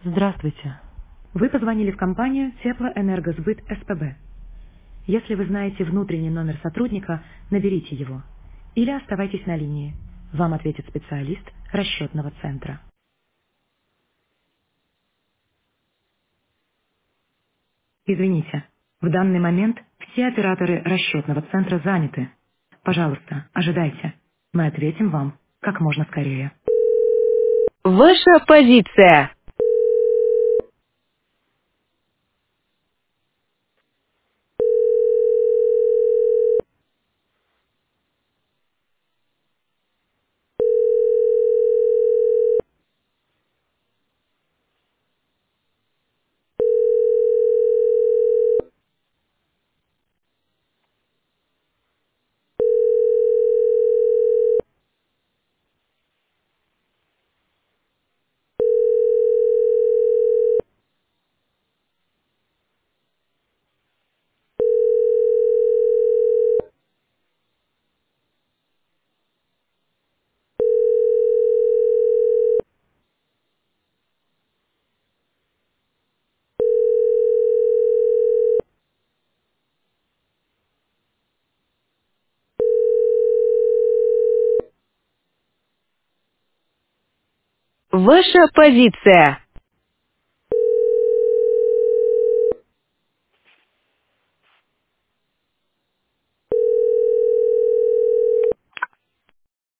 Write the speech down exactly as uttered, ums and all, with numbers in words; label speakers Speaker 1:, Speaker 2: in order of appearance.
Speaker 1: Здравствуйте. Вы позвонили в компанию Теплоэнергосбыт СПБ. Если вы знаете внутренний номер сотрудника, наберите его. Или оставайтесь на линии. Вам ответит специалист расчетного центра. Извините, в данный момент все операторы расчетного центра заняты. Пожалуйста, ожидайте. Мы ответим вам как можно скорее.
Speaker 2: Ваша позиция. Ваша позиция.